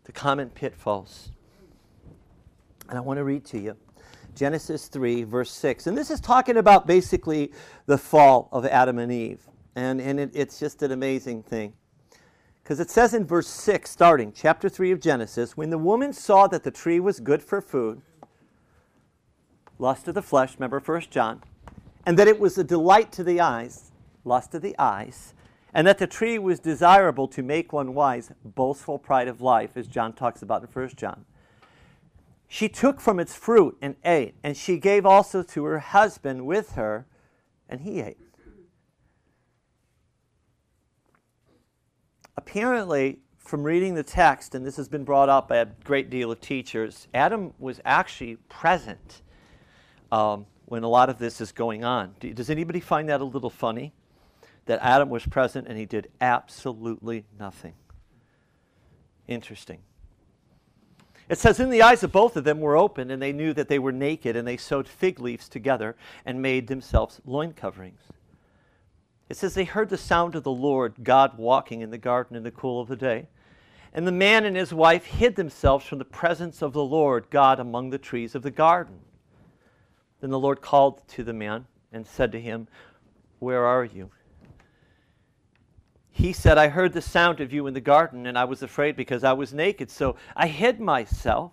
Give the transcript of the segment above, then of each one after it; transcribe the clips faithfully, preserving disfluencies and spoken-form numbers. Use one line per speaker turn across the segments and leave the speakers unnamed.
the common pitfalls. And I want to read to you Genesis three, verse six. And this is talking about basically the fall of Adam and Eve. And, and it, it's just an amazing thing. Because it says in verse six, starting, chapter three of Genesis, when the woman saw that the tree was good for food, lust of the flesh, remember First John, and that it was a delight to the eyes, lust of the eyes, and that the tree was desirable to make one wise, boastful pride of life, as John talks about in First John. She took from its fruit and ate, and she gave also to her husband with her, and he ate. Apparently, from reading the text, and this has been brought up by a great deal of teachers, Adam was actually present um, when a lot of this is going on. Does anybody find that a little funny? That Adam was present and he did absolutely nothing. Interesting. It says, in the eyes of both of them were open, and they knew that they were naked, and they sewed fig leaves together and made themselves loin coverings. It says they heard the sound of the Lord God walking in the garden in the cool of the day. And the man and his wife hid themselves from the presence of the Lord God among the trees of the garden. Then the Lord called to the man and said to him, where are you? He said, I heard the sound of you in the garden, and I was afraid because I was naked, so I hid myself.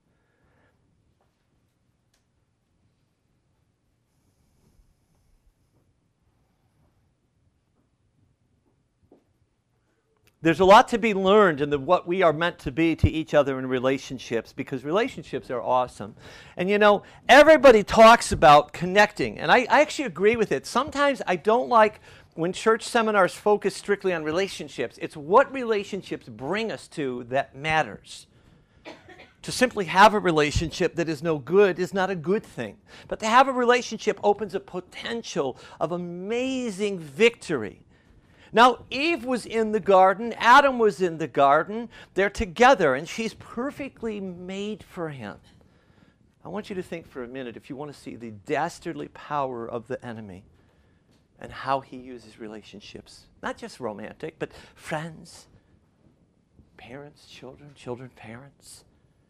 There's a lot to be learned in the, what we are meant to be to each other in relationships, because relationships are awesome. And you know, everybody talks about connecting, and I, I actually agree with it. Sometimes I don't like when church seminars focus strictly on relationships. It's what relationships bring us to that matters. To simply have a relationship that is no good is not a good thing. But to have a relationship opens a potential of amazing victory. Now, Eve was in the garden, Adam was in the garden, they're together, and she's perfectly made for him. I want you to think for a minute, if you want to see the dastardly power of the enemy and how he uses relationships, not just romantic, but friends, parents, children, children, parents.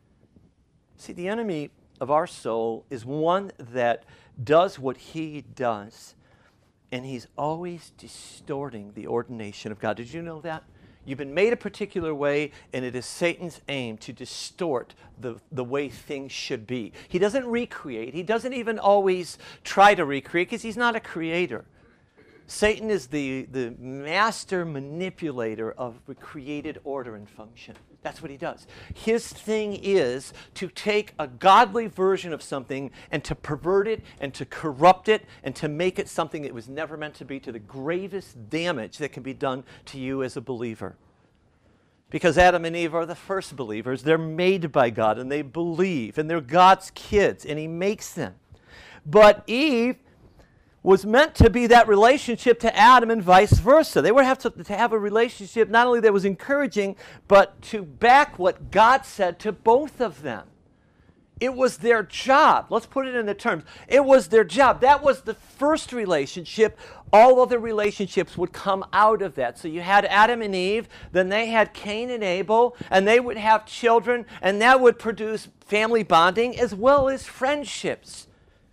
See, the enemy of our soul is one that does what he does, and he's always distorting the ordination of God. Did you know that? You've been made a particular way, and it is Satan's aim to distort the, the way things should be. He doesn't recreate. He doesn't even always try to recreate because he's not a creator. Satan is the, the master manipulator of the created order and function. That's what he does. His thing is to take a godly version of something and to pervert it and to corrupt it and to make it something it was never meant to be, to the gravest damage that can be done to you as a believer. Because Adam and Eve are the first believers. They're made by God and they believe, and they're God's kids, and he makes them. But Eve was meant to be that relationship to Adam and vice versa. They would have to, to have a relationship not only that was encouraging, but to back what God said to both of them. It was their job. Let's put it in the terms. It was their job. That was the first relationship. All other relationships would come out of that. So you had Adam and Eve, then they had Cain and Abel, and they would have children, and that would produce family bonding as well as friendships.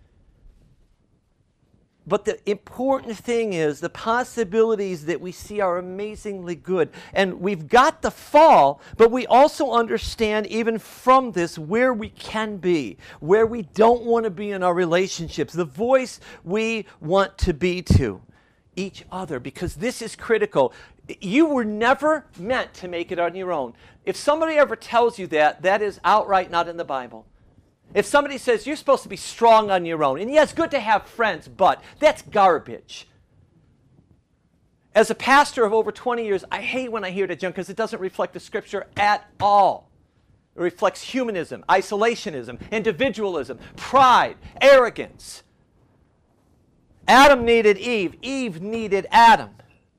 But the important thing is the possibilities that we see are amazingly good. And we've got the fall, but we also understand even from this where we can be, where we don't want to be in our relationships, the voice we want to be to each other, because this is critical. You were never meant to make it on your own. If somebody ever tells you that, that is outright not in the Bible. If somebody says you're supposed to be strong on your own, and yes, good to have friends, but that's garbage. As a pastor of over twenty years, I hate when I hear that junk because it doesn't reflect the Scripture at all. It reflects humanism, isolationism, individualism, pride, arrogance. Adam needed Eve. Eve needed Adam.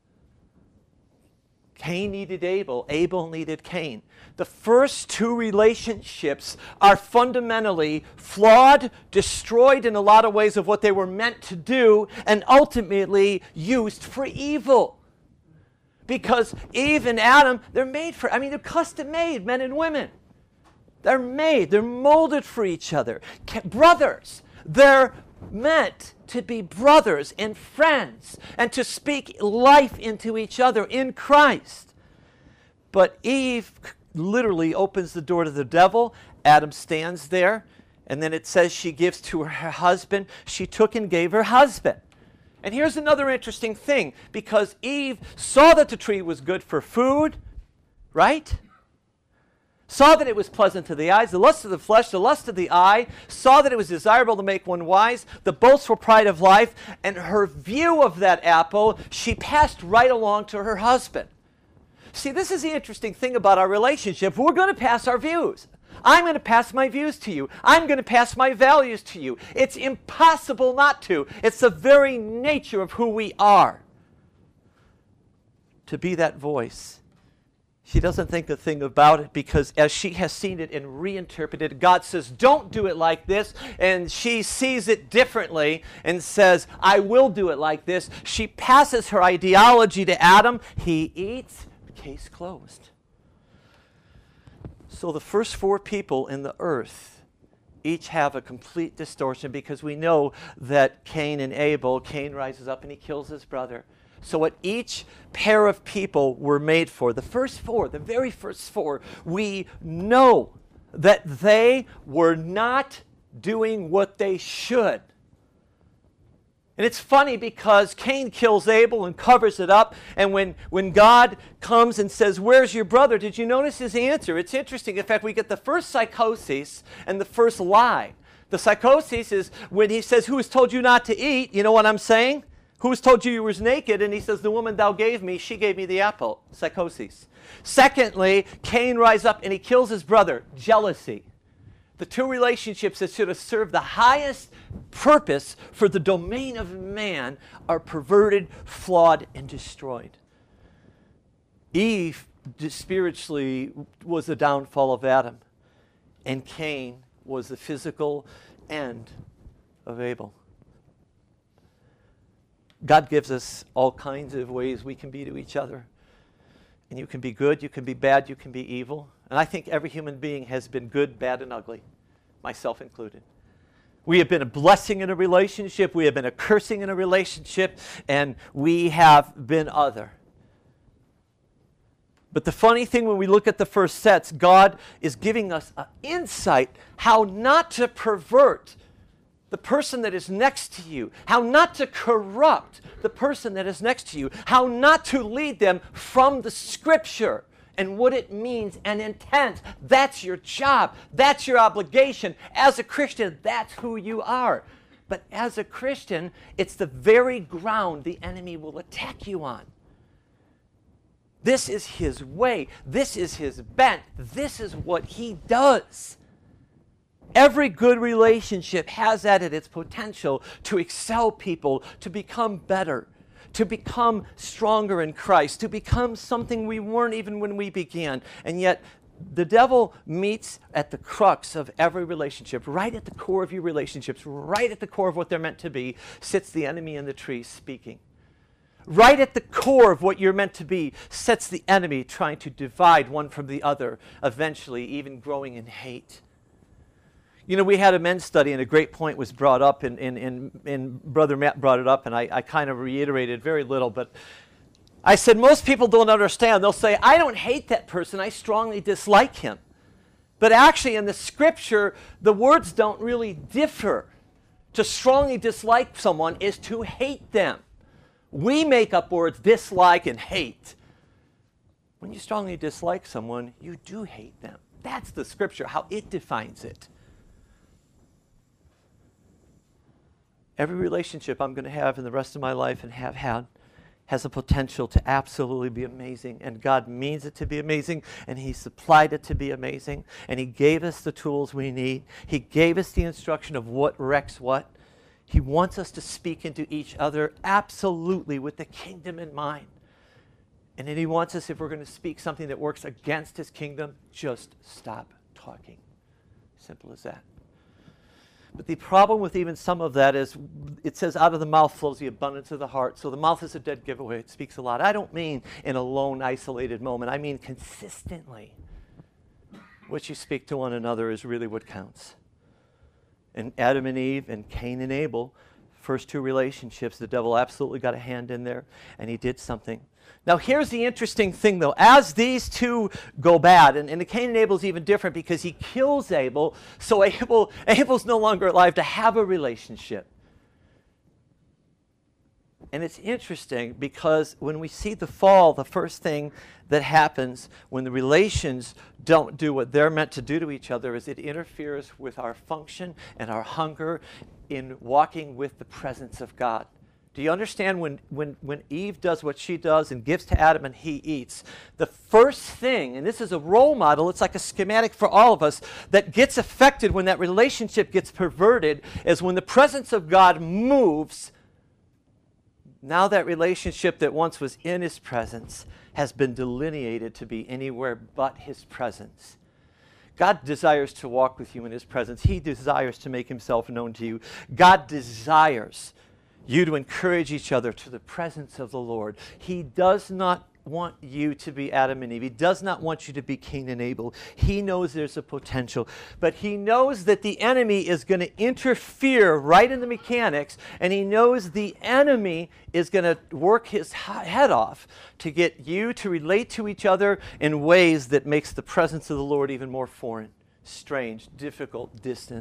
Cain needed Abel. Abel needed Cain. The first two relationships are fundamentally flawed, destroyed in a lot of ways of what they were meant to do, and ultimately used for evil. Because Eve and Adam, they're made for, I mean, they're custom made, men and women. They're made, they're molded for each other. Brothers, they're meant to be brothers and friends and to speak life into each other in Christ. But Eve literally opens the door to the devil. Adam stands there, and then it says she gives to her husband. She took and gave her husband. And here's another interesting thing, because Eve saw that the tree was good for food, right? Saw that it was pleasant to the eyes, the lust of the flesh, the lust of the eye, saw that it was desirable to make one wise, the boastful pride of life, and her view of that apple, she passed right along to her husband. See, this is the interesting thing about our relationship. We're going to pass our views. I'm going to pass my views to you. I'm going to pass my values to you. It's impossible not to. It's the very nature of who we are, to be that voice. She doesn't think a thing about it, because as she has seen it and reinterpreted, God says, don't do it like this. And she sees it differently and says, I will do it like this. She passes her ideology to Adam. He eats. Case closed. So the first four people in the earth each have a complete distortion, because we know that Cain and Abel, Cain rises up and he kills his brother. So what each pair of people were made for, the first four, the very first four, we know that they were not doing what they should. And it's funny, because Cain kills Abel and covers it up. And when, when God comes and says, where's your brother? Did you notice his answer? It's interesting. In fact, we get the first psychosis and the first lie. The psychosis is when he says, who has told you not to eat? You know what I'm saying? Who has told you you was naked? And he says, the woman thou gave me, she gave me the apple. Psychosis. Secondly, Cain rises up and he kills his brother. Jealousy. The two relationships that should have served the highest purpose for the domain of man are perverted, flawed, and destroyed. Eve spiritually was the downfall of Adam, and Cain was the physical end of Abel. God gives us all kinds of ways we can be to each other. And you can be good, you can be bad, you can be evil. And I think every human being has been good, bad, and ugly, myself included. We have been a blessing in a relationship, we have been a cursing in a relationship, and we have been other. But the funny thing, when we look at the first sets, God is giving us an insight how not to pervert the person that is next to you, how not to corrupt the person that is next to you, how not to lead them from the Scripture and what it means and intent. That's your job. That's your obligation. As a Christian, that's who you are. But as a Christian, it's the very ground the enemy will attack you on. This is his way. This is his bent. This is what he does. Every good relationship has at it its potential to excel people, to become better, to become stronger in Christ, to become something we weren't even when we began. And yet, the devil meets at the crux of every relationship, right at the core of your relationships, right at the core of what they're meant to be, sits the enemy in the tree speaking. Right at the core of what you're meant to be sits the enemy trying to divide one from the other, eventually even growing in hate. You know, we had a men's study, and a great point was brought up, and, and, and, and Brother Matt brought it up, and I, I kind of reiterated very little, but I said, most people don't understand. They'll say, I don't hate that person, I strongly dislike him. But actually, in the Scripture, the words don't really differ. To strongly dislike someone is to hate them. We make up words, dislike and hate. When you strongly dislike someone, you do hate them. That's the Scripture, how it defines it. Every relationship I'm going to have in the rest of my life and have had has a potential to absolutely be amazing. And God means it to be amazing, and he supplied it to be amazing. And he gave us the tools we need. He gave us the instruction of what wrecks what. He wants us to speak into each other absolutely with the kingdom in mind. And then he wants us, if we're going to speak something that works against his kingdom, just stop talking. Simple as that. But the problem with even some of that is it says out of the mouth flows the abundance of the heart. So the mouth is a dead giveaway. It speaks a lot. I don't mean in a lone, isolated moment. I mean consistently. What you speak to one another is really what counts. And Adam and Eve and Cain and Abel, first two relationships, the devil absolutely got a hand in there, and he did something. Now, here's the interesting thing, though. As these two go bad, and, and the Cain and Abel is even different because he kills Abel, so Abel, Abel's no longer alive to have a relationship. And it's interesting because when we see the fall, the first thing that happens when the relations don't do what they're meant to do to each other is it interferes with our function and our hunger in walking with the presence of God. Do you understand when, when, when Eve does what she does and gives to Adam and he eats, the first thing, and this is a role model, it's like a schematic for all of us, that gets affected when that relationship gets perverted is when the presence of God moves. Now that relationship that once was in his presence has been delineated to be anywhere but his presence. God desires to walk with you in his presence. He desires to make himself known to you. God desires you to encourage each other to the presence of the Lord. He does not want you to be Adam and Eve. He does not want you to be Cain and Abel. He knows there's a potential, but he knows that the enemy is going to interfere right in the mechanics, and he knows the enemy is going to work his head off to get you to relate to each other in ways that makes the presence of the Lord even more foreign, strange, difficult, distant.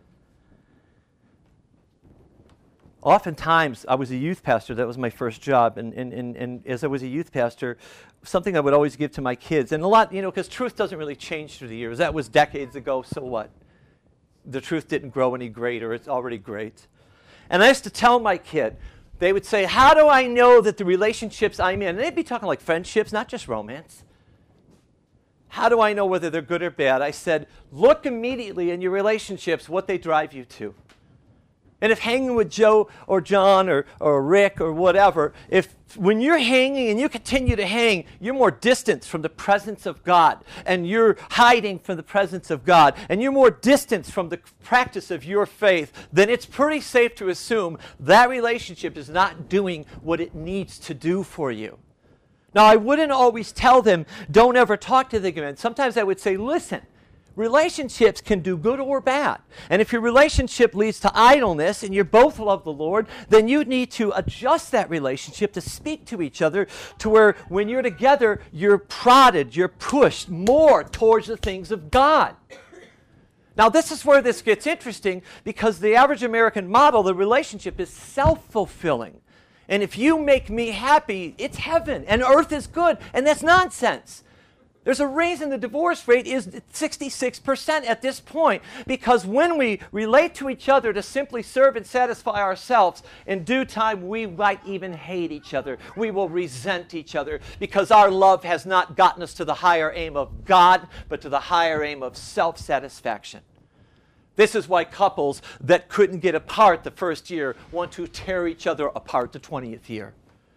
Oftentimes, I was a youth pastor. That was my first job. And, and, and, and as I was a youth pastor, something I would always give to my kids, and a lot, you know, because truth doesn't really change through the years. That was decades ago, so what? The truth didn't grow any greater. It's already great. And I used to tell my kid, they would say, how do I know that the relationships I'm in, and they'd be talking like friendships, not just romance. How do I know whether they're good or bad? I said, look immediately in your relationships what they drive you to. And if hanging with Joe or John or, or Rick or whatever, if when you're hanging and you continue to hang, you're more distant from the presence of God, and you're hiding from the presence of God, and you're more distant from the practice of your faith, then it's pretty safe to assume that relationship is not doing what it needs to do for you. Now, I wouldn't always tell them, don't ever talk to them again. Sometimes I would say, listen, relationships can do good or bad. And if your relationship leads to idleness and you both love the Lord, then you need to adjust that relationship to speak to each other to where when you're together, you're prodded, you're pushed more towards the things of God. Now, this is where this gets interesting because the average American model, the relationship is self-fulfilling. And if you make me happy, it's heaven and earth is good. And that's nonsense. There's a reason the divorce rate is sixty-six percent at this point, because when we relate to each other to simply serve and satisfy ourselves, in due time we might even hate each other. We will resent each other because our love has not gotten us to the higher aim of God, but to the higher aim of self-satisfaction. This is why couples that couldn't get apart the first year want to tear each other apart the twentieth year.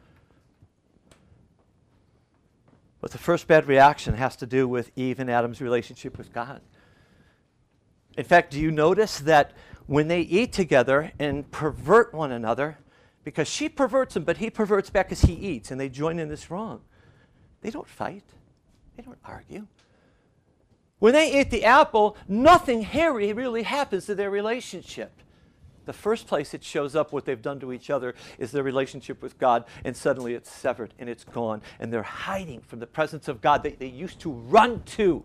But the first bad reaction has to do with Eve and Adam's relationship with God. In fact, do you notice that when they eat together and pervert one another, because she perverts him, but he perverts back as he eats, and they join in this wrong, they don't fight. They don't argue. When they eat the apple, nothing hairy really happens to their relationship. The first place it shows up what they've done to each other is their relationship with God, and suddenly it's severed and it's gone, and they're hiding from the presence of God that they used to run to.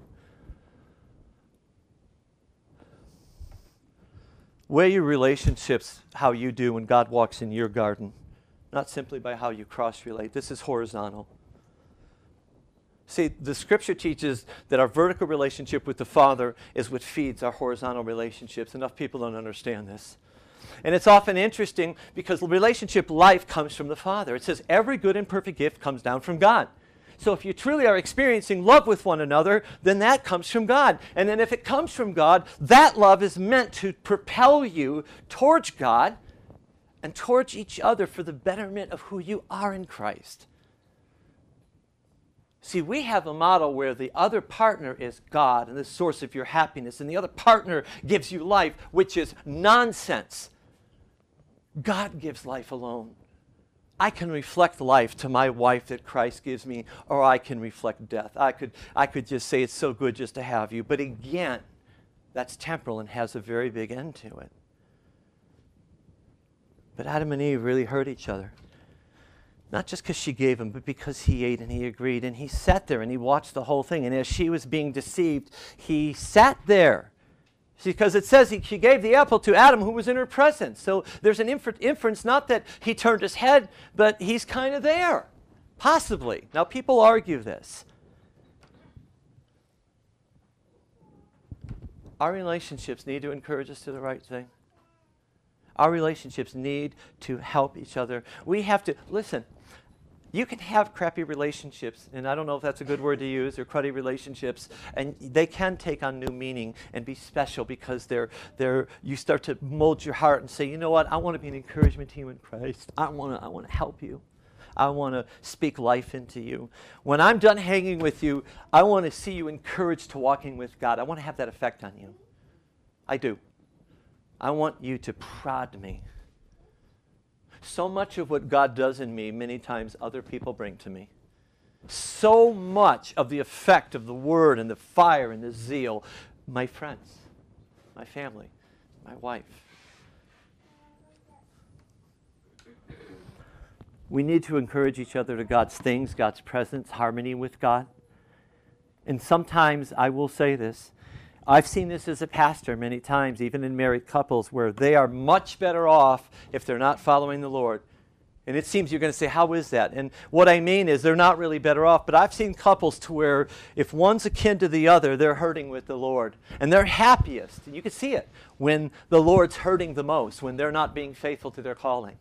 Weigh your relationships how you do when God walks in your garden, not simply by how you cross-relate. This is horizontal. See, the Scripture teaches that our vertical relationship with the Father is what feeds our horizontal relationships. Enough people don't understand this. And it's often interesting because relationship life comes from the Father. It says every good and perfect gift comes down from God. So if you truly are experiencing love with one another, then that comes from God. And then if it comes from God, that love is meant to propel you towards God and towards each other for the betterment of who you are in Christ. See, we have a model where the other partner is God and the source of your happiness, and the other partner gives you life, which is nonsense. God gives life alone. I can reflect life to my wife that Christ gives me, or I can reflect death. I could, I could just say it's so good just to have you. But again, that's temporal and has a very big end to it. But Adam and Eve really hurt each other. Not just because she gave him, but because he ate and he agreed. And he sat there and he watched the whole thing. And as she was being deceived, he sat there. See, because it says he, she gave the apple to Adam who was in her presence. So there's an infer- inference, not that he turned his head, but he's kind of there. Possibly. Now, people argue this. Our relationships need to encourage us to the right thing. Our relationships need to help each other. We have to, listen, you can have crappy relationships, and I don't know if that's a good word to use, or cruddy relationships, and they can take on new meaning and be special because they're, they're, you start to mold your heart and say, you know what, I want to be an encouragement to you in Christ. I want to, I want to help you. I want to speak life into you. When I'm done hanging with you, I want to see you encouraged to walking with God. I want to have that effect on you. I do. I want you to prod me. So much of what God does in me, many times other people bring to me. So much of the effect of the word and the fire and the zeal, my friends, my family, my wife. We need to encourage each other to God's things, God's presence, harmony with God. And sometimes, I will say this, I've seen this as a pastor many times, even in married couples, where they are much better off if they're not following the Lord. And it seems you're going to say, how is that? And what I mean is they're not really better off. But I've seen couples to where if one's akin to the other, they're hurting with the Lord. And they're happiest, and you can see it, when the Lord's hurting the most, when they're not being faithful to their calling.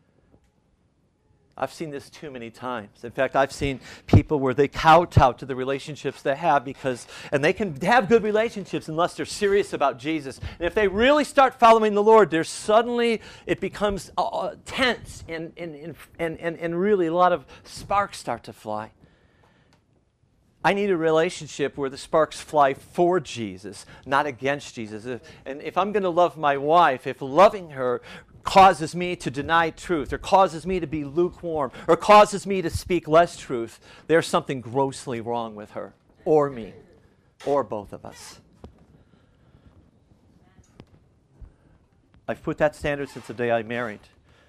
I've seen this too many times. In fact, I've seen people where they kowtow to the relationships they have because, and they can have good relationships unless they're serious about Jesus. And if they really start following the Lord, there's suddenly, it becomes uh, tense and, and, and, and, and really a lot of sparks start to fly. I need a relationship where the sparks fly for Jesus, not against Jesus. If, and if I'm going to love my wife, if loving her causes me to deny truth, or causes me to be lukewarm, or causes me to speak less truth, there's something grossly wrong with her, or me, or both of us. I've put that standard since the day I married.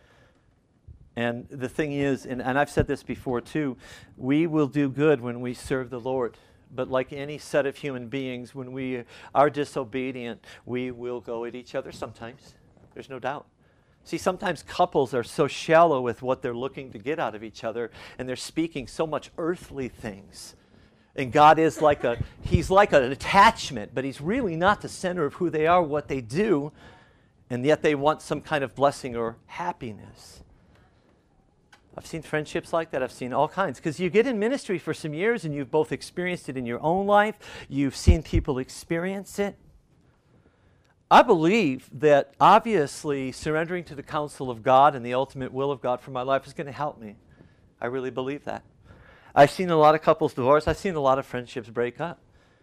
And the thing is, and, and I've said this before too, we will do good when we serve the Lord. But like any set of human beings, when we are disobedient, we will go at each other sometimes. There's no doubt. See, sometimes couples are so shallow with what they're looking to get out of each other, and they're speaking so much earthly things. And God is like a, he's like an attachment, but he's really not the center of who they are, what they do, and yet they want some kind of blessing or happiness. I've seen friendships like that. I've seen all kinds. Because you get in ministry for some years, and you've both experienced it in your own life. You've seen people experience it. I believe that obviously surrendering to the counsel of God and the ultimate will of God for my life is going to help me. I really believe that. I've seen a lot of couples divorce. I've seen a lot of friendships break up.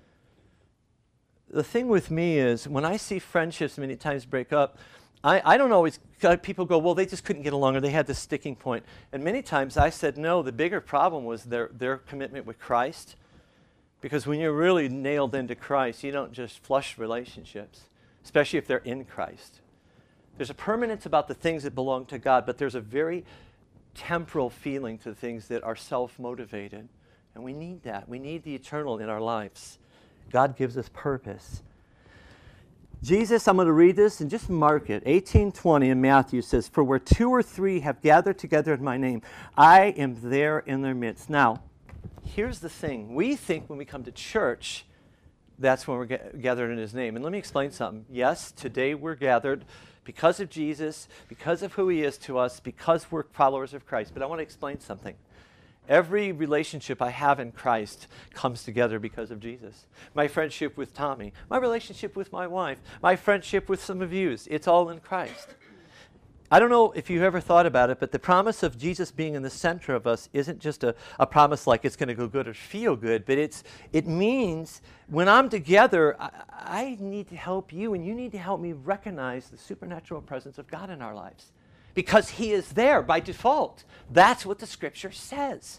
The thing with me is when I see friendships many times break up, I, I don't always, people go, well, they just couldn't get along or they had this sticking point. And many times I said, no, the bigger problem was their, their commitment with Christ. Because when you're really nailed into Christ, you don't just flush relationships. Especially if they're in Christ. There's a permanence about the things that belong to God, but there's a very temporal feeling to things that are self-motivated. And we need that. We need the eternal in our lives. God gives us purpose. Jesus, I'm going to read this and just mark it. eighteen twenty in Matthew says, for where two or three have gathered together in my name, I am there in their midst. Now, here's the thing. We think when we come to church, that's when we're ga- gathered in his name. And let me explain something. Yes, today we're gathered because of Jesus, because of who he is to us, because we're followers of Christ. But I want to explain something. Every relationship I have in Christ comes together because of Jesus. My friendship with Tommy, my relationship with my wife, my friendship with some of you, it's all in Christ. I don't know if you've ever thought about it, but the promise of Jesus being in the center of us isn't just a, a promise like it's going to go good or feel good, but it's it means when I'm together, I, I need to help you, and you need to help me recognize the supernatural presence of God in our lives. Because he is there by default. That's what the Scripture says.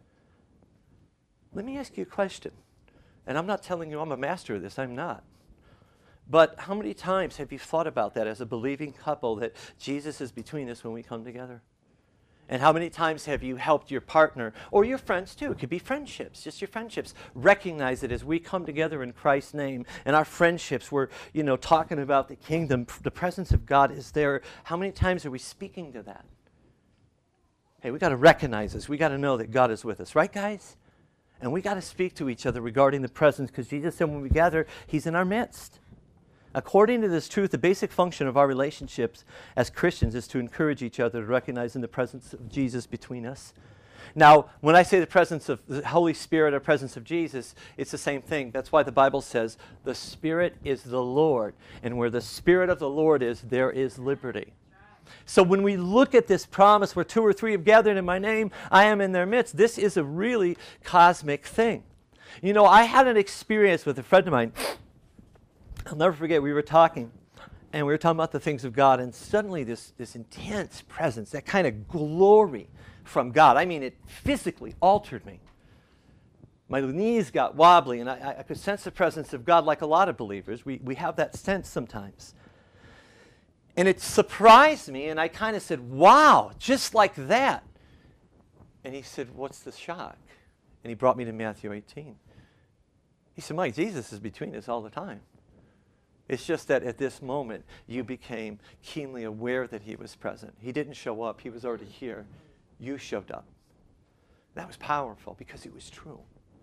Let me ask you a question. And I'm not telling you I'm a master of this. I'm not. But how many times have you thought about that as a believing couple, that Jesus is between us when we come together? And how many times have you helped your partner, or your friends too, it could be friendships, just your friendships, recognize that as we come together in Christ's name, and our friendships, we're, you know, talking about the kingdom, the presence of God is there. How many times are we speaking to that? Hey, we got to recognize this. We got to know that God is with us, right, guys? And we got to speak to each other regarding the presence, because Jesus said when we gather, he's in our midst. According to this truth, the basic function of our relationships as Christians is to encourage each other to recognize in the presence of Jesus between us. Now, when I say the presence of the Holy Spirit or presence of Jesus, it's the same thing. That's why the Bible says the Spirit is the Lord. And where the Spirit of the Lord is, there is liberty. So when we look at this promise where two or three have gathered in my name, I am in their midst, this is a really cosmic thing. You know, I had an experience with a friend of mine. I'll never forget, we were talking, and we were talking about the things of God, and suddenly this, this intense presence, that kind of glory from God, I mean, it physically altered me. My knees got wobbly, and I, I could sense the presence of God like a lot of believers. We, we have that sense sometimes. And it surprised me, and I kind of said, wow, just like that. And he said, what's the shock? And he brought me to Matthew eighteen. He said, Mike, Jesus is between us all the time. It's just that at this moment, you became keenly aware that he was present. He didn't show up. He was already here. You showed up. That was powerful because it was true.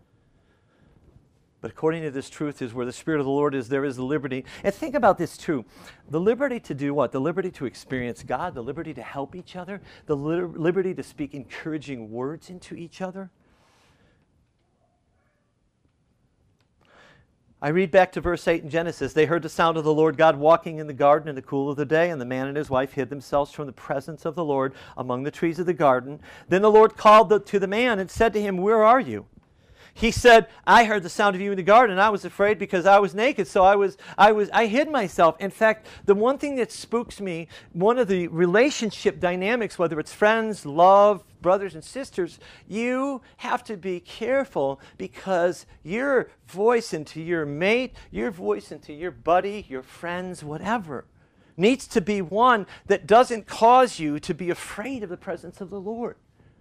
But according to this truth is where the Spirit of the Lord is, there is liberty. And think about this too. The liberty to do what? The liberty to experience God, the liberty to help each other, the li- liberty to speak encouraging words into each other. I read back to verse eight in Genesis. They heard the sound of the Lord God walking in the garden in the cool of the day, and the man and his wife hid themselves from the presence of the Lord among the trees of the garden. Then the Lord called the, to the man and said to him, where are you? He said, I heard the sound of you in the garden, and I was afraid because I was naked, so I was, I was, I hid myself. In fact, the one thing that spooks me, one of the relationship dynamics, whether it's friends, love, brothers and sisters, you have to be careful because your voice into your mate, your voice into your buddy, your friends, whatever, needs to be one that doesn't cause you to be afraid of the presence of the Lord.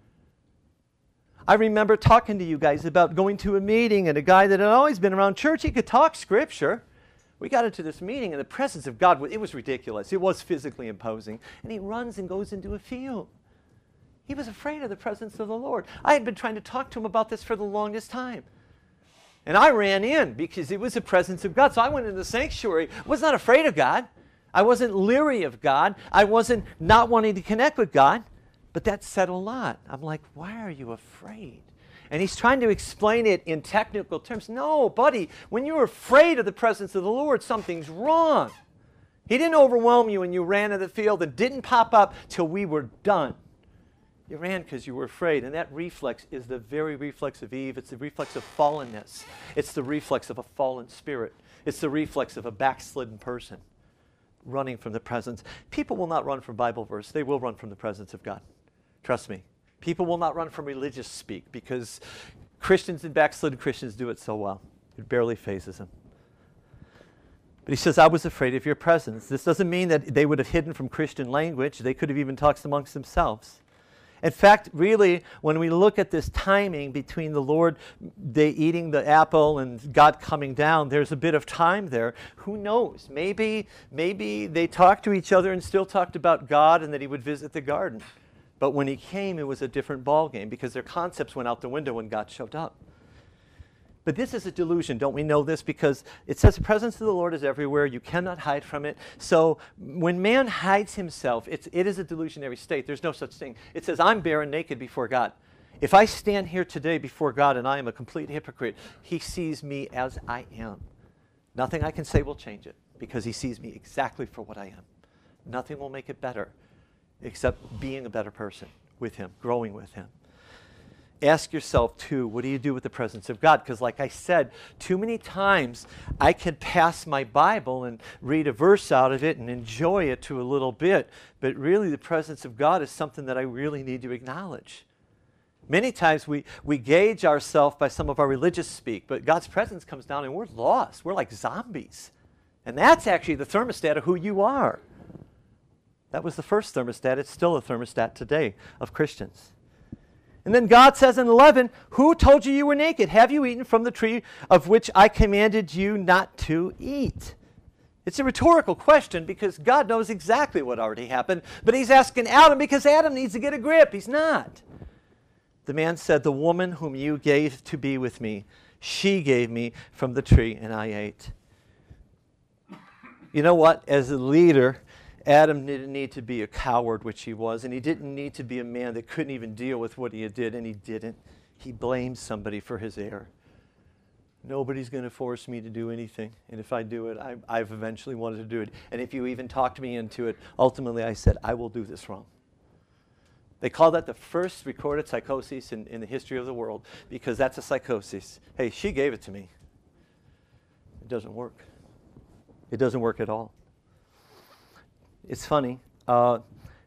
I remember talking to you guys about going to a meeting, and a guy that had always been around church, he could talk Scripture. We got into this meeting, and the presence of God, it was ridiculous. It was physically imposing. And he runs and goes into a field. He was afraid of the presence of the Lord. I had been trying to talk to him about this for the longest time. And I ran in because it was the presence of God. So I went into the sanctuary. I was not afraid of God. I wasn't leery of God. I wasn't not wanting to connect with God. But that said a lot. I'm like, why are you afraid? And he's trying to explain it in technical terms. No, buddy, when you're afraid of the presence of the Lord, something's wrong. He didn't overwhelm you and you ran in the field and didn't pop up till we were done. You ran because you were afraid. And that reflex is the very reflex of Eve. It's the reflex of fallenness. It's the reflex of a fallen spirit. It's the reflex of a backslidden person running from the presence. People will not run from Bible verse. They will run from the presence of God. Trust me. People will not run from religious speak because Christians and backslidden Christians do it so well. It barely phases them. But he says, I was afraid of your presence. This doesn't mean that they would have hidden from Christian language. They could have even talked amongst themselves. In fact, really, when we look at this timing between the Lord they eating the apple and God coming down, there's a bit of time there. Who knows? Maybe, maybe they talked to each other and still talked about God and that he would visit the garden. But when he came, it was a different ballgame because their concepts went out the window when God showed up. But this is a delusion. Don't we know this? Because it says the presence of the Lord is everywhere. You cannot hide from it. So when man hides himself, it's, it is a delusionary state. There's no such thing. It says, I'm bare and naked before God. If I stand here today before God and I am a complete hypocrite, he sees me as I am. Nothing I can say will change it because he sees me exactly for what I am. Nothing will make it better. except being a better person with him, growing with him. Ask yourself, too, what do you do with the presence of God? Because like I said, too many times I can pass my Bible and read a verse out of it and enjoy it to a little bit, but really the presence of God is something that I really need to acknowledge. Many times we, we gauge ourselves by some of our religious speak, but God's presence comes down and we're lost. We're like zombies. And that's actually the thermostat of who you are. That was the first thermostat. It's still a thermostat today of Christians. And then God says in eleven, who told you you were naked? Have you eaten from the tree of which I commanded you not to eat? It's a rhetorical question because God knows exactly what already happened, but he's asking Adam because Adam needs to get a grip. He's not. The man said, the woman whom you gave to be with me, she gave me from the tree and I ate. You know what? As a leader, Adam didn't need to be a coward, which he was, and he didn't need to be a man that couldn't even deal with what he did, and he didn't. He blamed somebody for his error. Nobody's going to force me to do anything, and if I do it, I, I've eventually wanted to do it. And if you even talked me into it, ultimately I said, I will do this wrong. They call that the first recorded psychosis in, in the history of the world because that's a psychosis. Hey, she gave it to me. It doesn't work. It doesn't work at all. It's funny. Uh,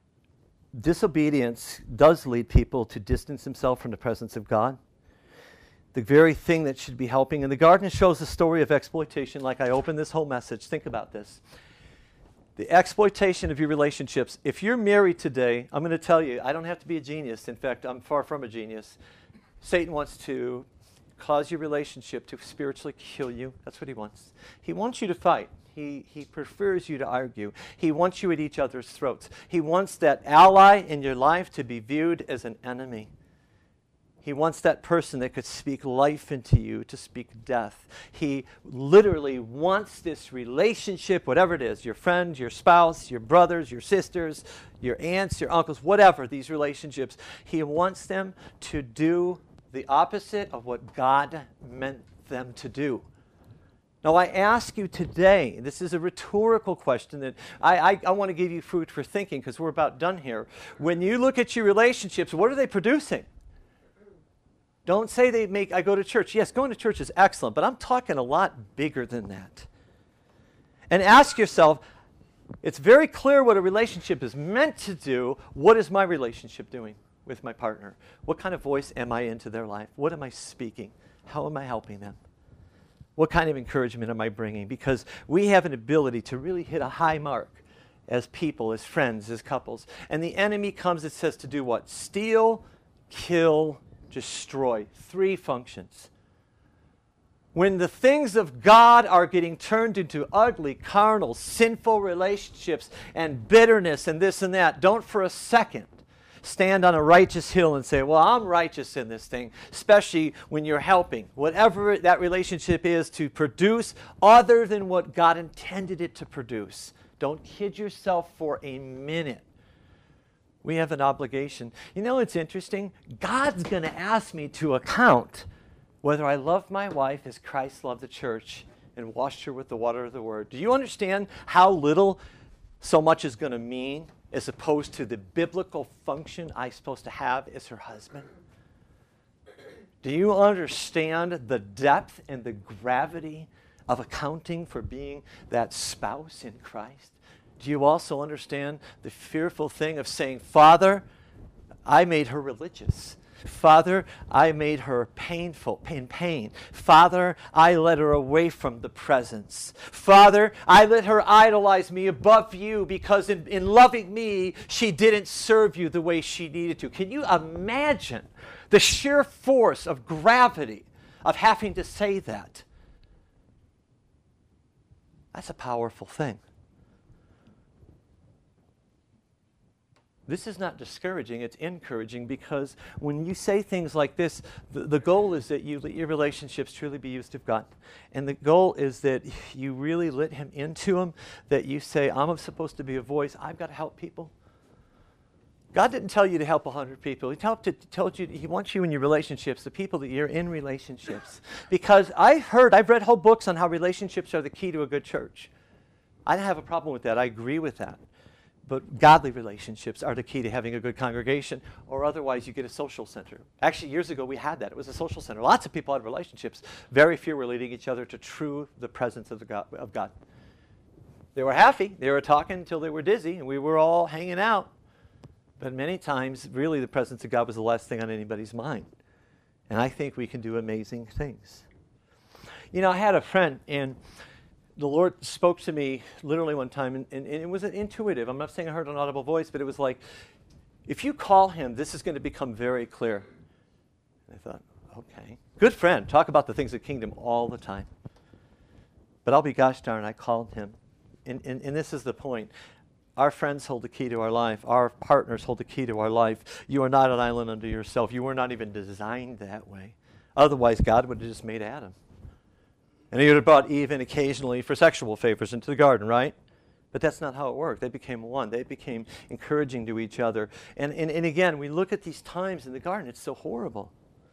disobedience does lead people to distance themselves from the presence of God. The very thing that should be helping. And the garden shows the story of exploitation like I opened this whole message. Think about this. The exploitation of your relationships. If you're married today, I'm going to tell you, I don't have to be a genius. In fact, I'm far from a genius. Satan wants to cause your relationship to spiritually kill you. That's what he wants. He wants you to fight. He, he prefers you to argue. He wants you at each other's throats. He wants that ally in your life to be viewed as an enemy. He wants that person that could speak life into you to speak death. He literally wants this relationship, whatever it is, your friend, your spouse, your brothers, your sisters, your aunts, your uncles, whatever, these relationships. He wants them to do the opposite of what God meant them to do. Now, I ask you today, this is a rhetorical question that I, I, I want to give you food for thinking because we're about done here. When you look at your relationships, what are they producing? Don't say they make, I go to church. Yes, going to church is excellent, but I'm talking a lot bigger than that. And ask yourself, it's very clear what a relationship is meant to do. What is my relationship doing with my partner? What kind of voice am I into their life? What am I speaking? How am I helping them? What kind of encouragement am I bringing? Because we have an ability to really hit a high mark as people, as friends, as couples. And the enemy comes, it says to do what? Steal, kill, destroy. Three functions. When the things of God are getting turned into ugly, carnal, sinful relationships and bitterness and this and that, don't for a second stand on a righteous hill and say, well, I'm righteous in this thing, especially when you're helping, whatever that relationship is, to produce other than what God intended it to produce. Don't kid yourself for a minute. We have an obligation. You know, it's interesting. God's going to ask me to account whether I love my wife as Christ loved the church and washed her with the water of the word. Do you understand how little so much is going to mean as opposed to the biblical function I'm supposed to have as her husband? Do you understand the depth and the gravity of accounting for being that spouse in Christ? Do you also understand the fearful thing of saying, Father, I made her religious. Father, I made her painful, in pain. Father, I led her away from the presence. Father, I let her idolize me above you because in, in loving me, she didn't serve you the way she needed to. Can you imagine the sheer force of gravity of having to say that? That's a powerful thing. This is not discouraging, it's encouraging, because when you say things like this, the, the goal is that you let your relationships truly be used of God. And the goal is that you really let him into them, that you say, I'm supposed to be a voice, I've got to help people. God didn't tell you to help one hundred people. He told, to, told you, he wants you in your relationships, the people that you're in relationships. Because I've heard, I've read whole books on how relationships are the key to a good church. I don't have a problem with that. I agree with that. But godly relationships are the key to having a good congregation, or otherwise you get a social center. Actually, years ago we had that. It was a social center. Lots of people had relationships. Very few were leading each other to true the presence of, the God, of God. They were happy. They were talking until they were dizzy, and we were all hanging out. But many times, really, the presence of God was the last thing on anybody's mind. And I think we can do amazing things. You know, I had a friend, and the Lord spoke to me literally one time, and, and, and it was intuitive. I'm not saying I heard an audible voice, but it was like, if you call him, this is going to become very clear. And I thought, okay. Good friend. Talk about the things of the kingdom all the time. But I'll be gosh darn, I called him. And, and, and this is the point. Our friends hold the key to our life. Our partners hold the key to our life. You are not an island unto yourself. You were not even designed that way. Otherwise, God would have just made Adam. And he would have brought Eve in occasionally for sexual favors into the garden, right? But that's not how it worked. They became one. They became encouraging to each other. And, and, and again, we look at these times in the garden. It's so horrible.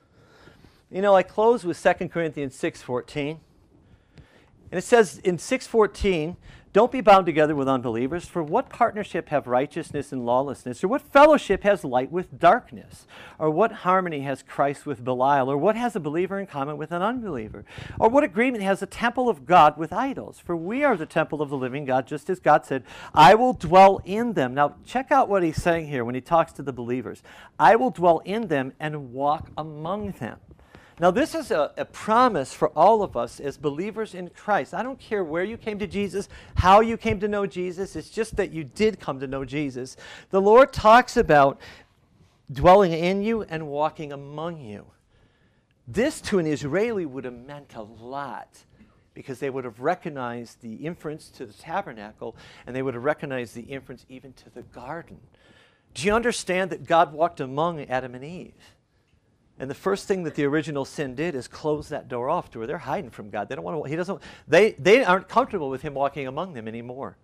You know, I close with Second Corinthians six fourteen. And it says in six fourteen, don't be bound together with unbelievers, for what partnership have righteousness and lawlessness? Or what fellowship has light with darkness? Or what harmony has Christ with Belial? Or what has a believer in common with an unbeliever? Or what agreement has the temple of God with idols? For we are the temple of the living God, just as God said, I will dwell in them. Now, check out what he's saying here when he talks to the believers. I will dwell in them and walk among them. Now, this is a, a promise for all of us as believers in Christ. I don't care where you came to Jesus, how you came to know Jesus. It's just that you did come to know Jesus. The Lord talks about dwelling in you and walking among you. This to an Israeli would have meant a lot, because they would have recognized the inference to the tabernacle, and they would have recognized the inference even to the garden. Do you understand that God walked among Adam and Eve? And the first thing that the original sin did is close that door off to where they're hiding from God. They don't want to. He doesn't. They they aren't comfortable with him walking among them anymore.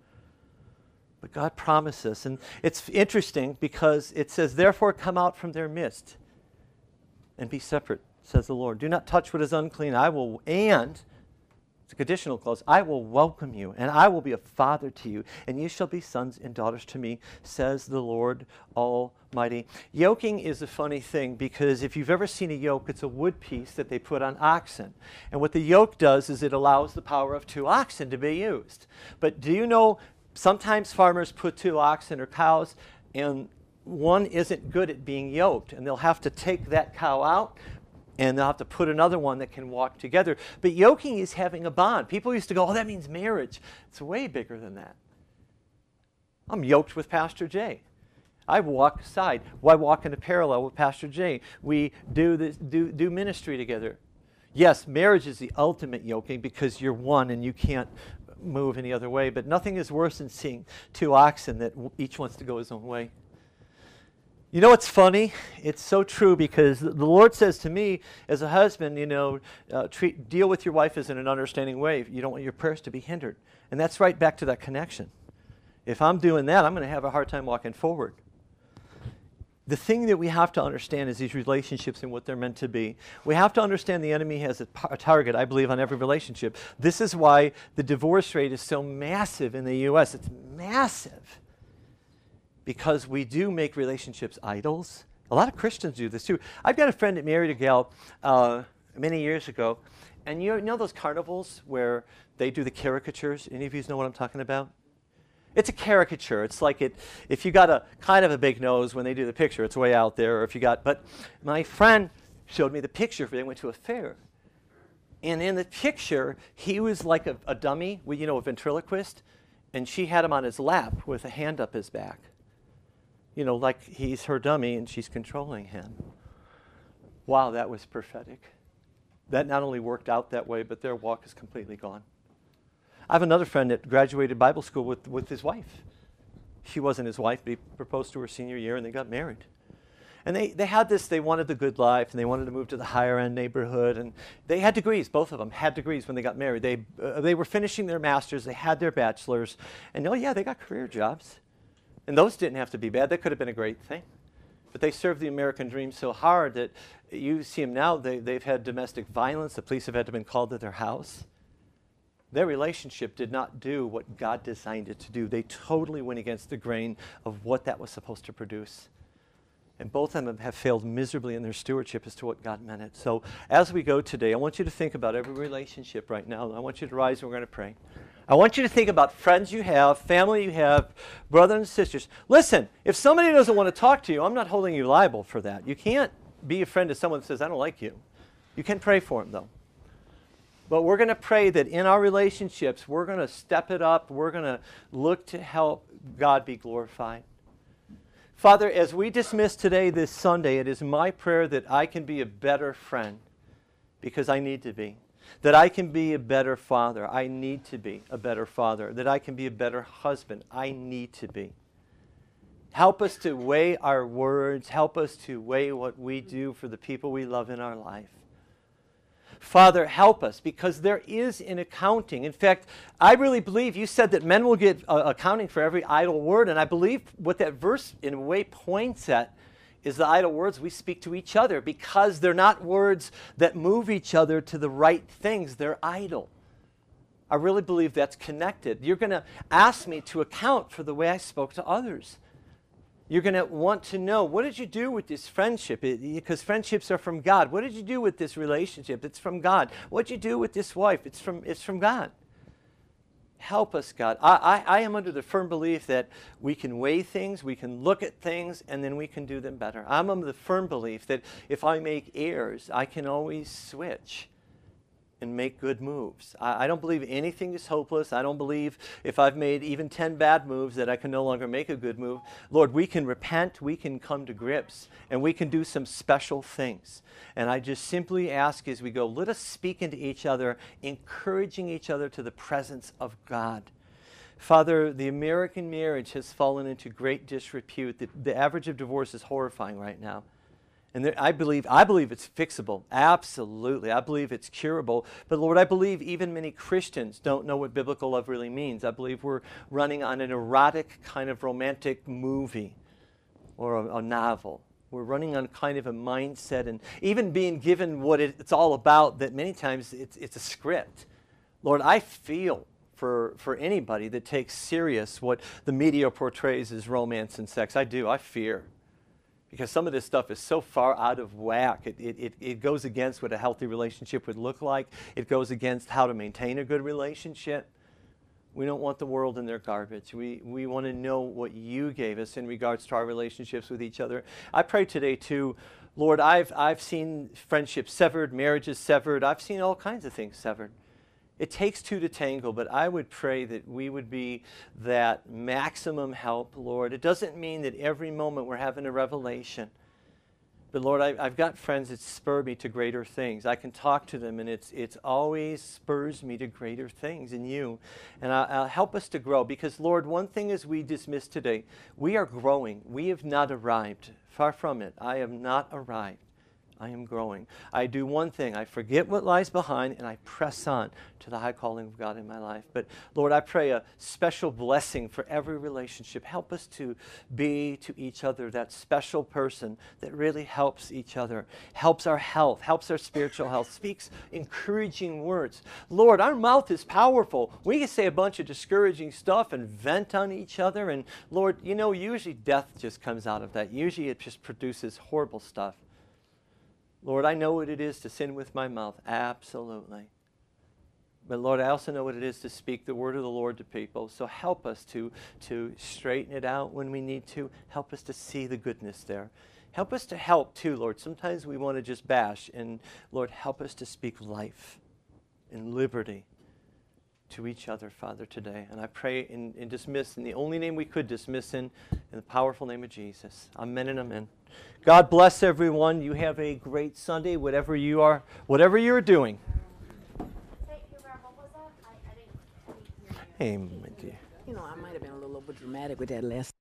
But God promises, and it's interesting because it says, "Therefore, come out from their midst, and be separate," says the Lord. "Do not touch what is unclean. I will and." It's a conditional clause. I will welcome you, and I will be a father to you, and you shall be sons and daughters to me, says the Lord Almighty. Yoking is a funny thing, because if you've ever seen a yoke, it's a wood piece that they put on oxen. And what the yoke does is it allows the power of two oxen to be used. But do you know, sometimes farmers put two oxen or cows, and one isn't good at being yoked, and they'll have to take that cow out, and they'll have to put another one that can walk together. But yoking is having a bond. People used to go, oh, that means marriage. It's way bigger than that. I'm yoked with Pastor Jay. I walk side. Why walk in a parallel with Pastor Jay? We do, this, do, do ministry together. Yes, marriage is the ultimate yoking because you're one and you can't move any other way. But nothing is worse than seeing two oxen that each wants to go his own way. You know what's funny? It's so true, because the Lord says to me as a husband, you know, uh, treat, deal with your wife as in an understanding way. You don't want your prayers to be hindered. And that's right back to that connection. If I'm doing that, I'm going to have a hard time walking forward. The thing that we have to understand is these relationships and what they're meant to be. We have to understand the enemy has a, a target, I believe, on every relationship. This is why the divorce rate is so massive in the U S. It's massive. Because we do make relationships idols. A lot of Christians do this too. I've got a friend that married a gal uh, many years ago, and you know those carnivals where they do the caricatures? Any of you know what I'm talking about? It's a caricature. It's like it. If you got a kind of a big nose when they do the picture, it's way out there. Or if you got, but my friend showed me the picture. They went to a fair, and in the picture, he was like a, a dummy, you know, a ventriloquist, and she had him on his lap with a hand up his back. You know, like he's her dummy and she's controlling him. Wow, that was prophetic. That not only worked out that way, but their walk is completely gone. I have another friend that graduated Bible school with, with his wife. She wasn't his wife, but he proposed to her senior year and they got married. And they, they had this, they wanted the good life, and they wanted to move to the higher end neighborhood. And they had degrees, both of them had degrees when they got married. They, uh, they were finishing their masters, they had their bachelors. And oh yeah, they got career jobs. And those didn't have to be bad. That could have been a great thing. But they served the American dream so hard that you see them now, they, they've had domestic violence. The police have had to been called to their house. Their relationship did not do what God designed it to do. They totally went against the grain of what that was supposed to produce. And both of them have failed miserably in their stewardship as to what God meant it. So as we go today, I want you to think about every relationship right now. I want you to rise and we're going to pray. I want you to think about friends you have, family you have, brothers and sisters. Listen, if somebody doesn't want to talk to you, I'm not holding you liable for that. You can't be a friend to someone that says, I don't like you. You can pray for them, though. But we're going to pray that in our relationships, we're going to step it up. We're going to look to help God be glorified. Father, as we dismiss today, this Sunday, it is my prayer that I can be a better friend because I need to be. That I can be a better father. I need to be a better father. That I can be a better husband. I need to be. Help us to weigh our words. Help us to weigh what we do for the people we love in our life. Father, help us, because there is an accounting. In fact, I really believe you said that men will get uh, accounting for every idle word, and I believe what that verse in a way points at is the idle words we speak to each other, because they're not words that move each other to the right things. They're idle. I really believe that's connected. You're going to ask me to account for the way I spoke to others. You're going to want to know, what did you do with this friendship? It, because friendships are from God. What did you do with this relationship? It's from God. What did you do with this wife? It's from, it's from God. Help us, God. I, I, I am under the firm belief that we can weigh things, we can look at things, and then we can do them better. I'm under the firm belief that if I make errors, I can always switch and make good moves. I, I don't believe anything is hopeless. I don't believe if I've made even ten bad moves that I can no longer make a good move. Lord, we can repent, we can come to grips, and we can do some special things. And I just simply ask as we go, let us speak into each other, encouraging each other to the presence of God. Father, the American marriage has fallen into great disrepute. The, the average of divorce is horrifying right now. And there, I believe I believe it's fixable. Absolutely. I believe it's curable. But Lord, I believe even many Christians don't know what biblical love really means. I believe we're running on an erotic kind of romantic movie or a, a novel. We're running on kind of a mindset and even being given what it, it's all about, that many times it's, it's a script. Lord, I feel for, for anybody that takes serious what the media portrays as romance and sex. I do. I fear. Because some of this stuff is so far out of whack. It, it, it, it goes against what a healthy relationship would look like. It goes against how to maintain a good relationship. We don't want the world in their garbage. We, we want to know what you gave us in regards to our relationships with each other. I pray today too, Lord, I've, I've seen friendships severed, marriages severed. I've seen all kinds of things severed. It takes two to tango, but I would pray that we would be that maximum help, Lord. It doesn't mean that every moment we're having a revelation. But Lord, I, I've got friends that spur me to greater things. I can talk to them, and it's it's always spurs me to greater things in you. And I, I'll help us to grow. Because, Lord, one thing as we dismiss today, we are growing. We have not arrived. Far from it. I have not arrived. I am growing. I do one thing. I forget what lies behind, and I press on to the high calling of God in my life. But, Lord, I pray a special blessing for every relationship. Help us to be to each other that special person that really helps each other, helps our health, helps our spiritual health, speaks encouraging words. Lord, our mouth is powerful. We can say a bunch of discouraging stuff and vent on each other. And, Lord, you know, usually death just comes out of that. Usually it just produces horrible stuff. Lord, I know what it is to sin with my mouth, absolutely. But Lord, I also know what it is to speak the word of the Lord to people. So help us to, to straighten it out when we need to. Help us to see the goodness there. Help us to help too, Lord. Sometimes we want to just bash. And Lord, help us to speak life and liberty to each other, Father, today. And I pray and, and dismiss in the only name we could dismiss in, in the powerful name of Jesus. Amen and amen. God bless everyone. You have a great Sunday, whatever you are, whatever you're doing. Amen.
You know, I might have been a little bit dramatic with that last